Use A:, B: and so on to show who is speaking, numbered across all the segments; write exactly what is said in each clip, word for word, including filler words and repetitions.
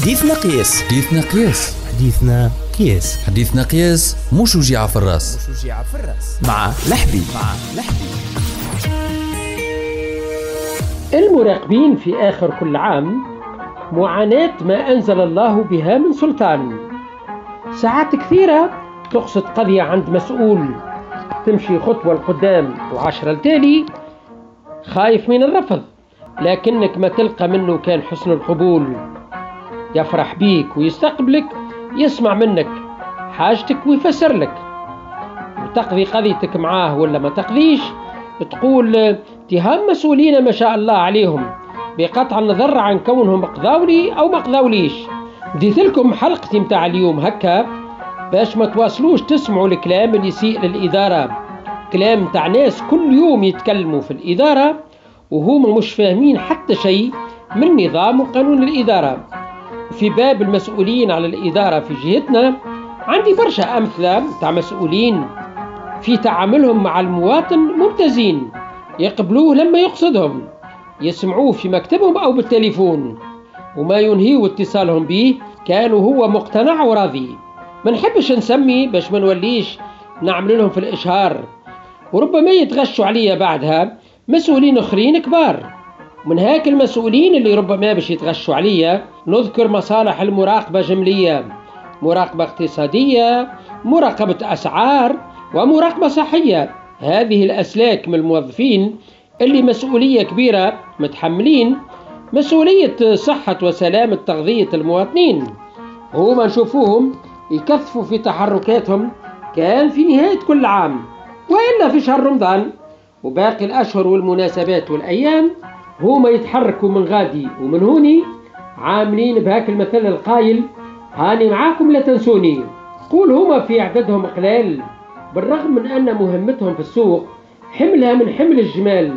A: حديثنا قياس.
B: حديثنا قياس.
A: حديثنا قياس.
B: حديثنا قياس مش وجيعة في الراس.
A: مش وجيعة في الراس. مع لحبي. مع لحبي.
C: المراقبين في آخر كل عام معاناة ما أنزل الله بها من سلطان. ساعات كثيرة تقصد قضية عند مسؤول تمشي خطوة لقدام وعشرة لتالي، خايف من الرفض، لكنك ما تلقى منه كان حسن القبول، يفرح بيك ويستقبلك، يسمع منك حاجتك ويفسر لك، وتقضي قضيتك معاه ولا ما تقضيش، تقول تهم مسؤولين ما شاء الله عليهم بقطع النظر عن كونهم قضاولي أو ما قضاوليش. بديت لكم حلقتي متاع اليوم هكا باش ما تواصلوش تسمعوا الكلام اللي يسيء للإدارة، كلام متاع ناس كل يوم يتكلموا في الإدارة وهم مش فاهمين حتى شيء من نظام وقانون الإدارة. في باب المسؤولين على الإدارة في جهتنا عندي برشا أمثلة متاع مسؤولين في تعاملهم مع المواطن ممتازين، يقبلوه لما يقصدهم، يسمعوه في مكتبهم أو بالتليفون، وما ينهيوا اتصالهم به كانوا هو مقتنع وراضي. ما نحبش نسمي باش ما نوليش نعمل لهم في الإشهار، وربما يتغشوا عليا بعدها مسؤولين اخرين كبار. من هاك المسؤولين اللي ربما باش يتغشوا عليا نذكر مصالح المراقبة جملية، مراقبة اقتصادية، مراقبة أسعار، ومراقبة صحية. هذه الأسلاك من الموظفين اللي مسؤولية كبيرة متحملين مسؤولية صحة وسلامة تغذية المواطنين، هما نشوفوهم يكثفوا في تحركاتهم كان في نهاية كل عام وإلا في شهر رمضان وباقي الأشهر والمناسبات والأيام، هما يتحركوا من غادي ومن هوني، عاملين بهاك المثل القايل هاني معاكم لا تنسوني. قول هما في عددهم قلال بالرغم من أن مهمتهم في السوق حملها من حمل الجمال.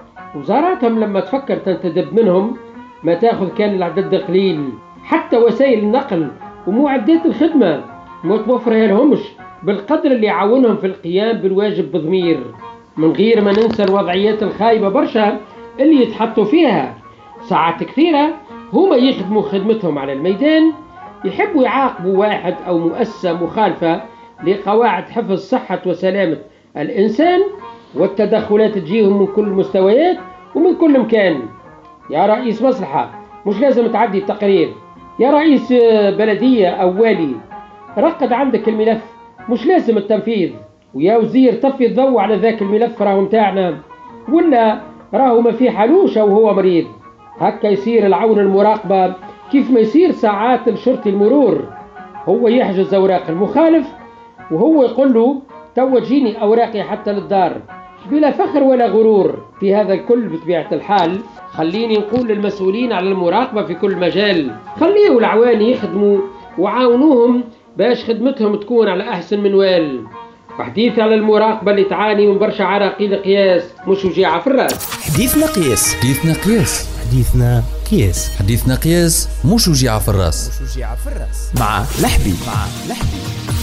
C: وزاراتهم لما تفكر تنتدب منهم ما تاخذ كان العدد قليل، حتى وسائل النقل ومعدات الخدمة ما توفرها لهمش بالقدر اللي يعاونهم في القيام بالواجب بضمير، من غير ما ننسى الوضعيات الخايبة برشا اللي يتحطوا فيها. ساعات كثيرة هما يخدموا خدمتهم على الميدان، يحبوا يعاقبوا واحد أو مؤسسة مخالفة لقواعد حفظ صحة وسلامة الإنسان، والتدخلات تجيهم من كل المستويات ومن كل مكان. يا رئيس مصلحة مش لازم تعدي التقرير، يا رئيس بلدية أو والي رقد عندك الملف مش لازم التنفيذ، ويا وزير طفي الضوء على ذاك الملف راهو متاعنا، ولا راهو ما في حلوش أو هو مريض. هكا يصير العون المراقبة كيف ما يصير ساعات الشرطي المرور، هو يحجز أوراق المخالف وهو يقول له تو تجيني أوراقي حتى للدار، بلا فخر ولا غرور. في هذا الكل بطبيعة الحال خليني نقول للمسؤولين على المراقبة في كل مجال خليه العوان يخدموا وعاونوهم باش خدمتهم تكون على أحسن منوال. وحديث على المراقبة اللي تعاني من برشا عراقيل قياس مش وجيعة في الراس.
A: حديثنا قياس.
B: حديثنا قياس.
A: حديثنا قياس.
B: حديثنا قياس مش وجيعة في الراس.
A: مش وجيعة في الراس. مع لحبي. مع لحبي.